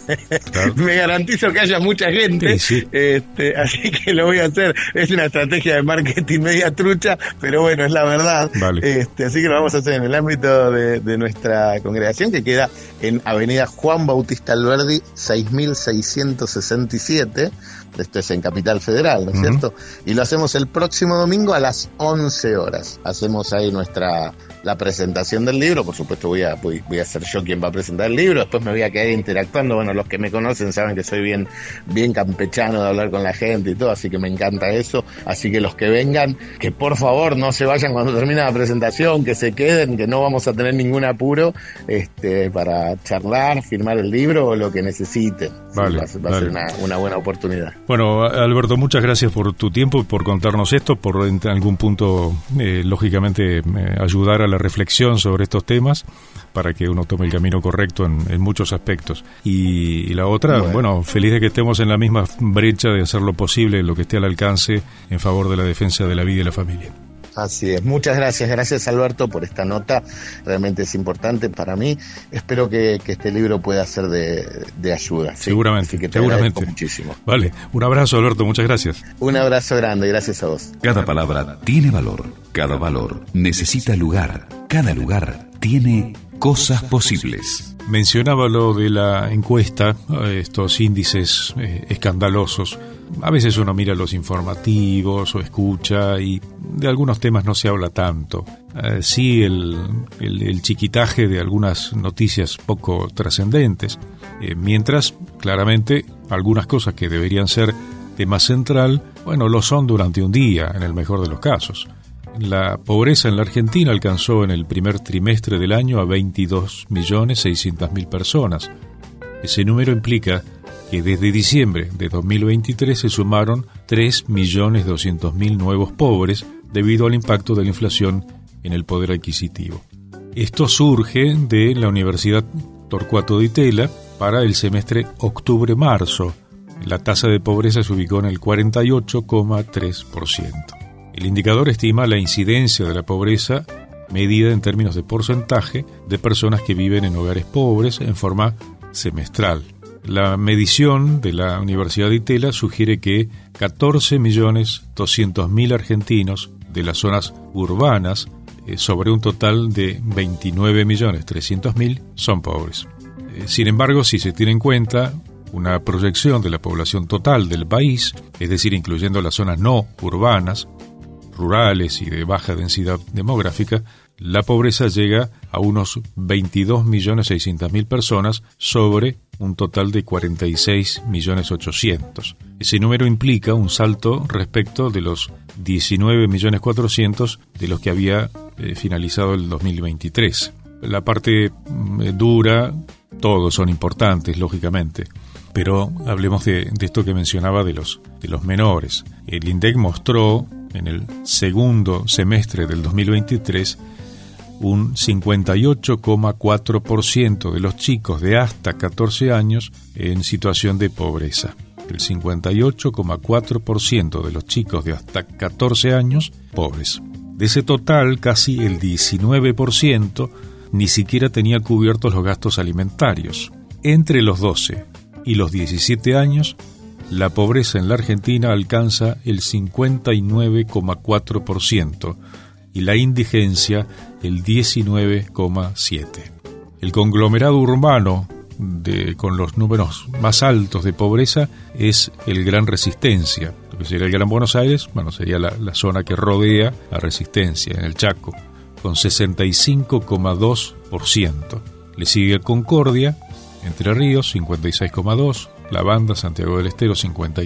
me garantizo que haya mucha gente, sí. Así que lo voy a hacer. Es una estrategia de marketing media trucha, pero bueno, es la verdad. Vale. Así que lo vamos a hacer en el ámbito de nuestra congregación, que queda en Avenida Juan Bautista Alberdi 6667, esto es en Capital Federal, ¿no es cierto? Y lo hacemos el próximo domingo a las 11 horas. Hacemos ahí la presentación del libro. Por supuesto voy a ser yo quien va a presentar el libro, después me voy a quedar interactuando. Bueno, los que me conocen saben que soy bien campechano de hablar con la gente y todo, así que me encanta eso. Así que los que vengan, que por favor no se vayan cuando termine la presentación, que se queden, que no vamos a tener ningún apuro para charlar, firmar el libro o lo que necesiten. Vale, va a ser una buena oportunidad. Bueno, Alberto, muchas gracias por tu tiempo, por contarnos esto, por en algún punto, lógicamente, ayudar a la reflexión sobre estos temas para que uno tome el camino correcto en muchos aspectos. Y la otra, bueno, feliz de que estemos en la misma brecha de hacer lo posible, lo que esté al alcance en favor de la defensa de la vida y la familia. Así es, muchas gracias Alberto por esta nota, realmente es importante para mí. Espero que este libro pueda ser de ayuda. ¿Sí? Seguramente, así que te agradezco muchísimo. Vale, un abrazo Alberto, muchas gracias. Un abrazo grande, gracias a vos. Cada palabra tiene valor, cada valor necesita lugar, cada lugar tiene cosas posibles. Mencionaba lo de la encuesta, estos índices escandalosos. A veces uno mira los informativos o escucha y de algunos temas no se habla tanto. Sí, el chiquitaje de algunas noticias poco trascendentes, mientras claramente algunas cosas que deberían ser tema central, bueno, lo son durante un día, en el mejor de los casos. La pobreza en la Argentina alcanzó en el primer trimestre del año a 22.600.000 personas. Ese número implica que desde diciembre de 2023 se sumaron 3.200.000 nuevos pobres debido al impacto de la inflación en el poder adquisitivo. Esto surge de la Universidad Torcuato Di Tella para el semestre octubre-marzo. La tasa de pobreza se ubicó en el 48,3%. El indicador estima la incidencia de la pobreza medida en términos de porcentaje de personas que viven en hogares pobres en forma semestral. La medición de la Universidad de Itela sugiere que 14.200.000 argentinos de las zonas urbanas, sobre un total de 29.300.000, son pobres. Sin embargo, si se tiene en cuenta una proyección de la población total del país, es decir, incluyendo las zonas no urbanas, rurales y de baja densidad demográfica, la pobreza llega a unos 22.600.000 personas sobre un total de 46.800.000. Ese número implica un salto respecto de los 19.400.000 de los que había finalizado el 2023. La parte dura, todos son importantes, lógicamente, pero hablemos de esto que mencionaba de los menores. El INDEC mostró en el segundo semestre del 2023 un 58,4% de los chicos de hasta 14 años en situación de pobreza. El 58,4% de los chicos de hasta 14 años pobres. De ese total, casi el 19% ni siquiera tenía cubiertos los gastos alimentarios. Entre los 12 y los 17 años, la pobreza en la Argentina alcanza el 59,4%. y la indigencia el 19,7%. El conglomerado urbano con los números más altos de pobreza es el Gran Resistencia. Lo que sería el Gran Buenos Aires, sería la zona que rodea a Resistencia, en el Chaco, con 65,2%. Le sigue Concordia, Entre Ríos, 56,2%, La Banda, Santiago del Estero,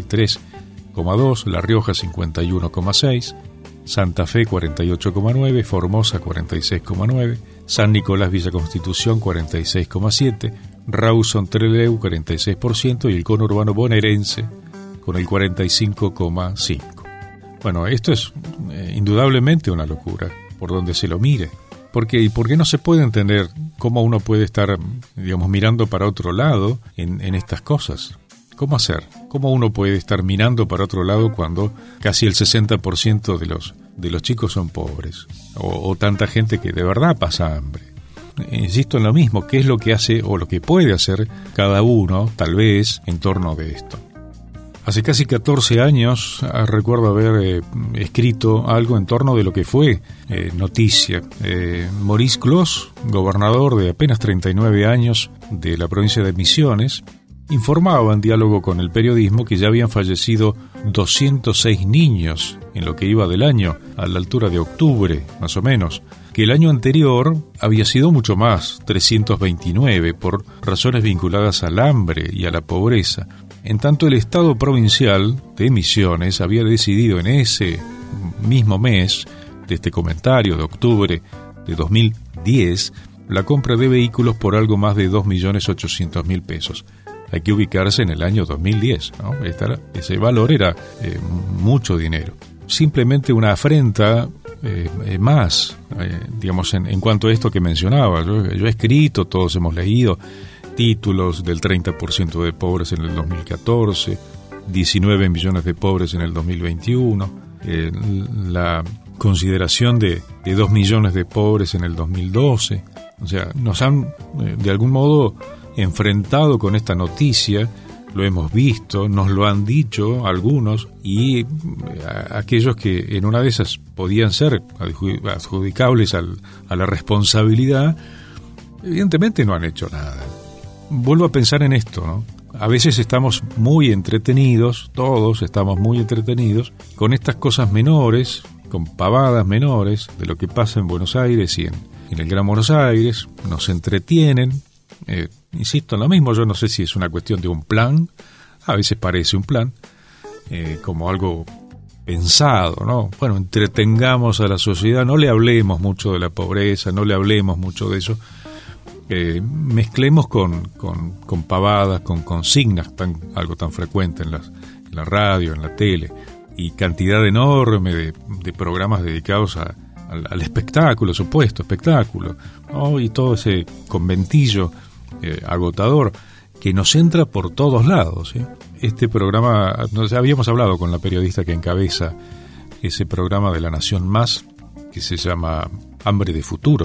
53,2%, La Rioja, 51,6%, Santa Fe, 48,9%, Formosa, 46,9%, San Nicolás, Villa Constitución, 46,7%, Rawson, Trelew, 46%, y el conurbano bonaerense, con el 45,5%. Bueno, esto es indudablemente una locura, por donde se lo mire. ¿Por qué no se puede entender cómo uno puede estar, mirando para otro lado en estas cosas? ¿Cómo hacer? ¿Cómo uno puede estar mirando para otro lado cuando casi el 60% de los chicos son pobres? O tanta gente que de verdad pasa hambre. Insisto en lo mismo, ¿qué es lo que hace o lo que puede hacer cada uno, tal vez, en torno de esto? Hace casi 14 años recuerdo haber escrito algo en torno de lo que fue noticia. Maurice Clos, gobernador de apenas 39 años de la provincia de Misiones, informaba en diálogo con el periodismo que ya habían fallecido 206 niños en lo que iba del año, a la altura de octubre, más o menos, que el año anterior había sido mucho más, 329, por razones vinculadas al hambre y a la pobreza. En tanto, el Estado provincial de Misiones había decidido en ese mismo mes de este comentario de octubre de 2010 la compra de vehículos por algo más de 2.800.000 pesos. Hay que ubicarse en el año 2010, ¿no? Ese valor era mucho dinero. Simplemente una afrenta más, en cuanto a esto que mencionaba. Yo he escrito, todos hemos leído títulos del 30% de pobres en el 2014, 19 millones de pobres en el 2021, la consideración de 2 millones de pobres en el 2012. O sea, nos han, de algún modo, enfrentado con esta noticia, lo hemos visto, nos lo han dicho algunos, y aquellos que en una de esas podían ser adjudicables a la responsabilidad, evidentemente no han hecho nada. Vuelvo a pensar en esto, ¿no? A veces estamos muy entretenidos, todos estamos muy entretenidos con estas cosas menores, con pavadas menores de lo que pasa en Buenos Aires y en el Gran Buenos Aires, nos entretienen. Insisto en lo mismo, yo no sé si es una cuestión de un plan, a veces parece un plan, como algo pensado, ¿no? Bueno, entretengamos a la sociedad, no le hablemos mucho de la pobreza, no le hablemos mucho de eso, mezclemos con pavadas, con consignas, algo tan frecuente en la radio, en la tele, y cantidad enorme de programas dedicados al espectáculo, supuesto espectáculo, ¿no? Y todo ese conventillo agotador que nos entra por todos lados, ¿eh? Este programa, habíamos hablado con la periodista que encabeza ese programa de La Nación Más, que se llama Hambre de Futuro,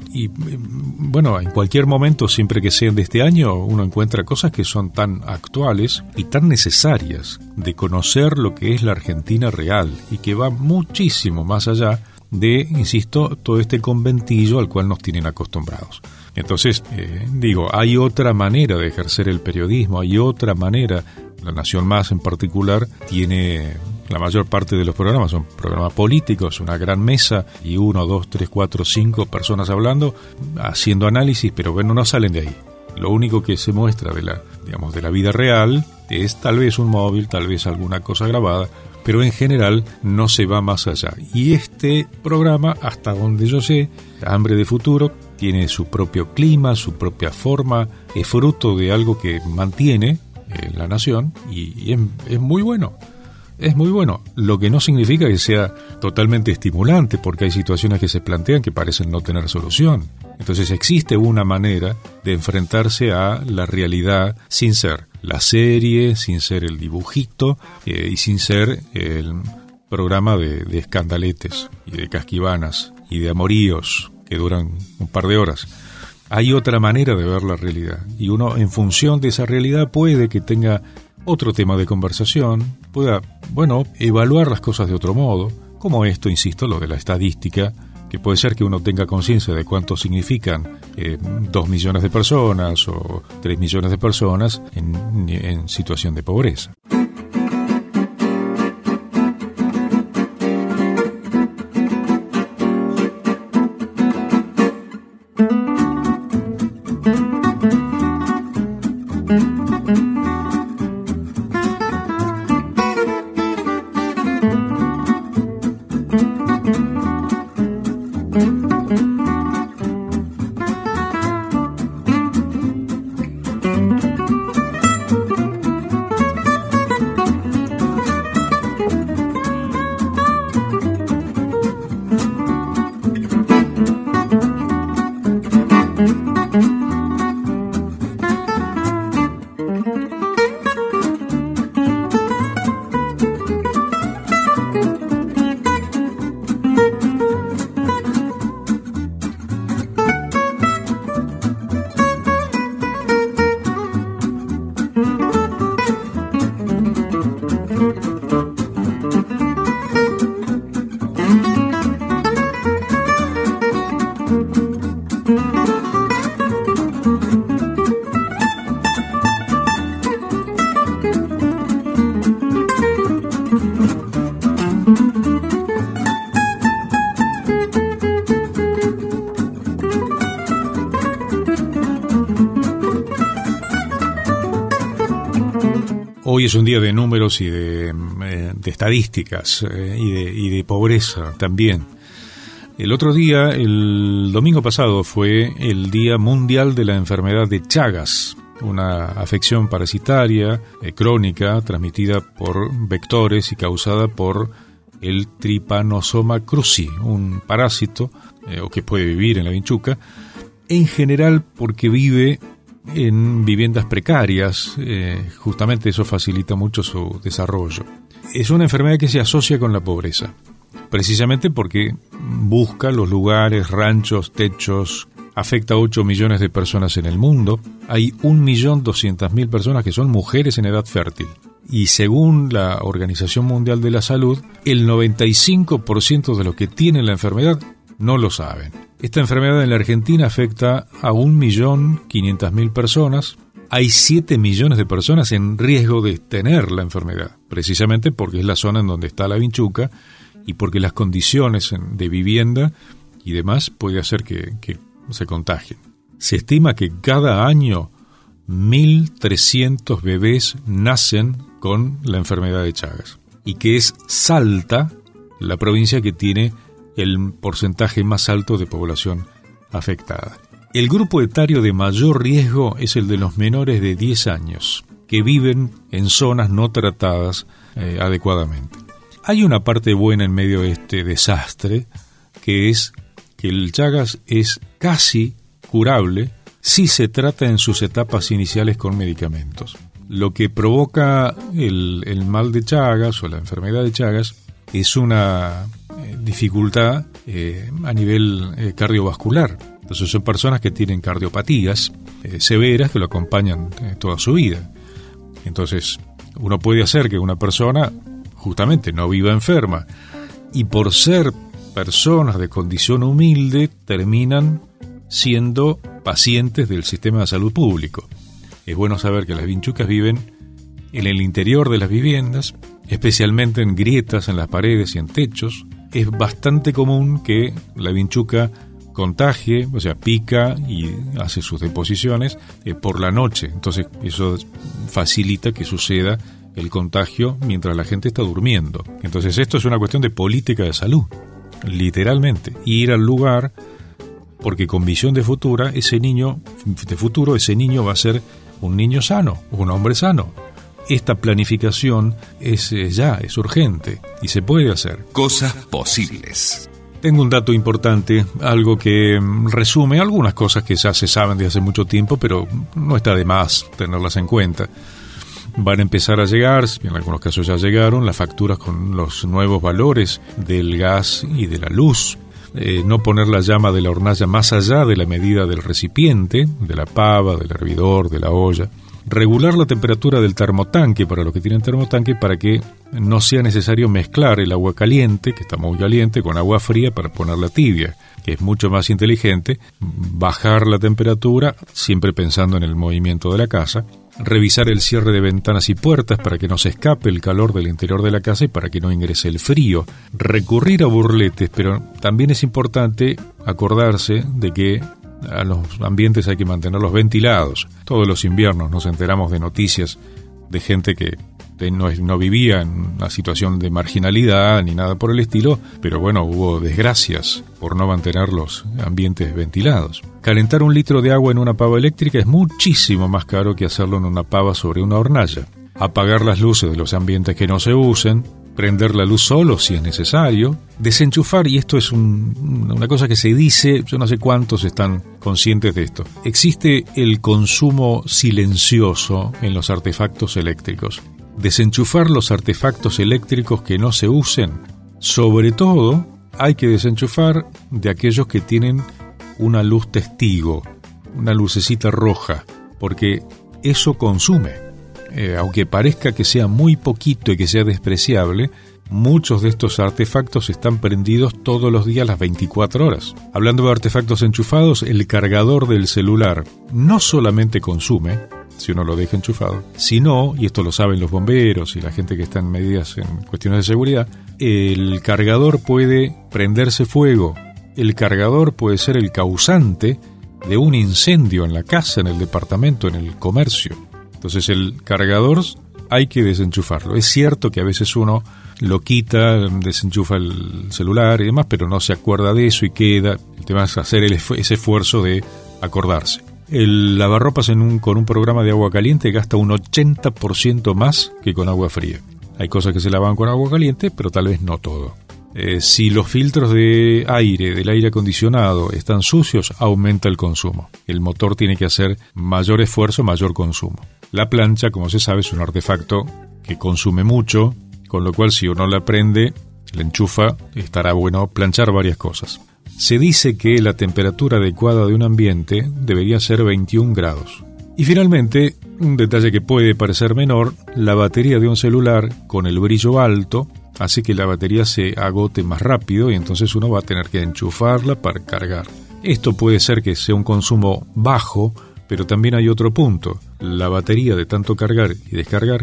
Y bueno, en cualquier momento, siempre que sean de este año, uno encuentra cosas que son tan actuales y tan necesarias de conocer lo que es la Argentina real y que va muchísimo más allá de, insisto, todo este conventillo al cual nos tienen acostumbrados. Entonces, hay otra manera de ejercer el periodismo, hay otra manera. La Nación Más en particular tiene, la mayor parte de los programas son programas políticos, una gran mesa y 1, 2, 3, 4, 5 personas hablando, haciendo análisis, pero bueno, no salen de ahí. Lo único que se muestra de la vida real es tal vez un móvil, tal vez alguna cosa grabada, pero en general no se va más allá. Y este programa, hasta donde yo sé, Hambre de Futuro, tiene su propio clima, su propia forma, es fruto de algo que mantiene la Nación y es muy bueno. Es muy bueno, lo que no significa que sea totalmente estimulante, porque hay situaciones que se plantean que parecen no tener solución. Entonces existe una manera de enfrentarse a la realidad sin ser la serie, sin ser el dibujito y sin ser el programa de escandaletes y de casquivanas y de amoríos que duran un par de horas. Hay otra manera de ver la realidad y uno, en función de esa realidad, puede que tenga otro tema de conversación, pueda, evaluar las cosas de otro modo, como esto, insisto, lo de la estadística, que puede ser que uno tenga conciencia de cuánto significan 2 millones de personas o 3 millones de personas en situación de pobreza. Hoy es un día de números y de estadísticas y de pobreza también. El otro día, el domingo pasado, fue el Día Mundial de la Enfermedad de Chagas, una afección parasitaria crónica transmitida por vectores y causada por el Trypanosoma cruzi, un parásito que puede vivir en la vinchuca, en general porque vive en viviendas precarias, justamente eso facilita mucho su desarrollo. Es una enfermedad que se asocia con la pobreza, precisamente porque busca los lugares, ranchos, techos, afecta a 8 millones de personas en el mundo, hay 1.200.000 personas que son mujeres en edad fértil, y según la Organización Mundial de la Salud, el 95% de los que tienen la enfermedad no lo saben. Esta enfermedad en la Argentina afecta a 1.500.000 personas. Hay 7 millones de personas en riesgo de tener la enfermedad, precisamente porque es la zona en donde está la vinchuca y porque las condiciones de vivienda y demás puede hacer que se contagien. Se estima que cada año 1.300 bebés nacen con la enfermedad de Chagas y que es Salta la provincia que tiene el porcentaje más alto de población afectada. El grupo etario de mayor riesgo es el de los menores de 10 años, que viven en zonas no tratadas adecuadamente. Hay una parte buena en medio de este desastre, que es que el Chagas es casi curable si se trata en sus etapas iniciales con medicamentos. Lo que provoca el mal de Chagas o la enfermedad de Chagas es una dificultad a nivel cardiovascular. Entonces son personas que tienen cardiopatías severas que lo acompañan toda su vida. Entonces uno puede hacer que una persona justamente no viva enferma, y por ser personas de condición humilde terminan siendo pacientes del sistema de salud público. Es bueno saber que las vinchucas viven en el interior de las viviendas, especialmente en grietas en las paredes y en techos. Es bastante común que la vinchuca contagie, o sea, pica y hace sus deposiciones por la noche. Entonces eso facilita que suceda el contagio mientras la gente está durmiendo. Entonces esto es una cuestión de política de salud, literalmente. Ir al lugar, porque con visión de futuro, ese niño va a ser un niño sano, un hombre sano. Esta planificación es urgente y se puede hacer. Cosas posibles. Tengo un dato importante, algo que resume algunas cosas que ya se saben de hace mucho tiempo, pero no está de más tenerlas en cuenta. Van a empezar a llegar, en algunos casos ya llegaron, las facturas con los nuevos valores del gas y de la luz. No poner la llama de la hornalla más allá de la medida del recipiente, de la pava, del hervidor, de la olla. Regular la temperatura del termotanque para los que tienen termotanque, para que no sea necesario mezclar el agua caliente, que está muy caliente, con agua fría para ponerla tibia, que es mucho más inteligente. Bajar la temperatura, siempre pensando en el movimiento de la casa. Revisar el cierre de ventanas y puertas para que no se escape el calor del interior de la casa y para que no ingrese el frío. Recurrir a burletes, pero también es importante acordarse de que a los ambientes hay que mantenerlos ventilados. Todos los inviernos nos enteramos de noticias de gente que no vivía en una situación de marginalidad ni nada por el estilo, pero bueno, hubo desgracias por no mantener los ambientes ventilados. Calentar 1 litro de agua en una pava eléctrica es muchísimo más caro que hacerlo en una pava sobre una hornalla. Apagar las luces de los ambientes que no se usen, prender la luz solo si es necesario, desenchufar, y esto es una cosa que se dice, yo no sé cuántos están conscientes de esto. Existe el consumo silencioso en los artefactos eléctricos. Desenchufar los artefactos eléctricos que no se usen. Sobre todo, hay que desenchufar de aquellos que tienen una luz testigo, una lucecita roja, porque eso consume. Aunque parezca que sea muy poquito y que sea despreciable, muchos de estos artefactos están prendidos todos los días las 24 horas. Hablando de artefactos enchufados, el cargador del celular no solamente consume, si uno lo deja enchufado, sino, y esto lo saben los bomberos y la gente que está en medidas en cuestiones de seguridad, el cargador puede prenderse fuego, el cargador puede ser el causante de un incendio en la casa, en el departamento, en el comercio. Entonces el cargador hay que desenchufarlo. Es cierto que a veces uno lo quita, desenchufa el celular y demás, pero no se acuerda de eso y queda. El tema es hacer ese esfuerzo de acordarse. El lavarropas con un programa de agua caliente gasta un 80% más que con agua fría. Hay cosas que se lavan con agua caliente, pero tal vez no todo. Si los filtros de aire, del aire acondicionado, están sucios, aumenta el consumo. El motor tiene que hacer mayor esfuerzo, mayor consumo. La plancha, como se sabe, es un artefacto que consume mucho, con lo cual si uno la prende, la enchufa, estará bueno planchar varias cosas. Se dice que la temperatura adecuada de un ambiente debería ser 21 grados. Y finalmente, un detalle que puede parecer menor, la batería de un celular con el brillo alto hace que la batería se agote más rápido y entonces uno va a tener que enchufarla para cargar. Esto puede ser que sea un consumo bajo, pero también hay otro punto. La batería de tanto cargar y descargar,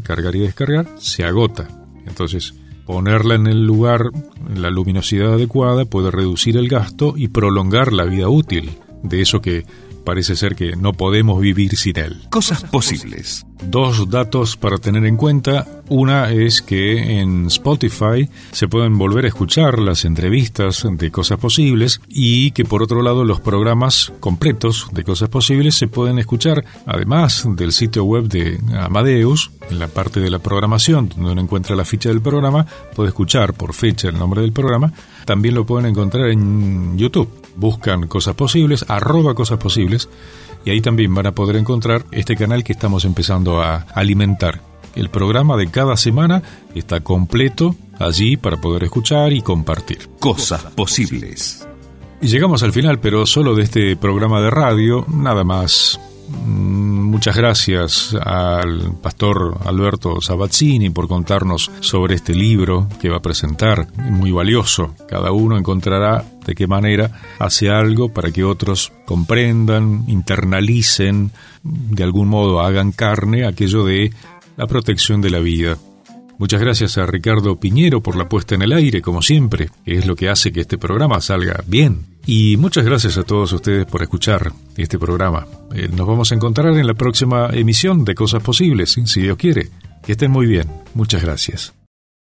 se agota. Entonces, ponerla en el lugar, en la luminosidad adecuada, puede reducir el gasto y prolongar la vida útil de eso que parece ser que no podemos vivir sin él. Cosas posibles. 2 datos para tener en cuenta. Una es que en Spotify se pueden volver a escuchar las entrevistas de Cosas Posibles y que por otro lado los programas completos de Cosas Posibles se pueden escuchar además del sitio web de Amadeus, en la parte de la programación donde uno encuentra la ficha del programa, puede escuchar por fecha el nombre del programa. También lo pueden encontrar en YouTube. Buscan Cosas Posibles, @Cosas Posibles, y ahí también van a poder encontrar este canal que estamos empezando a alimentar. El programa de cada semana está completo allí para poder escuchar y compartir. Cosas Posibles. Y llegamos al final, pero solo de este programa de radio, nada más. Muchas gracias al pastor Alberto Sabazzini por contarnos sobre este libro que va a presentar, muy valioso. Cada uno encontrará de qué manera hace algo para que otros comprendan, internalicen, de algún modo hagan carne aquello de la protección de la vida. Muchas gracias a Ricardo Piñero por la puesta en el aire, como siempre, que es lo que hace que este programa salga bien. Y muchas gracias a todos ustedes por escuchar este programa. Nos vamos a encontrar en la próxima emisión de Cosas Posibles, si Dios quiere. Que estén muy bien. Muchas gracias.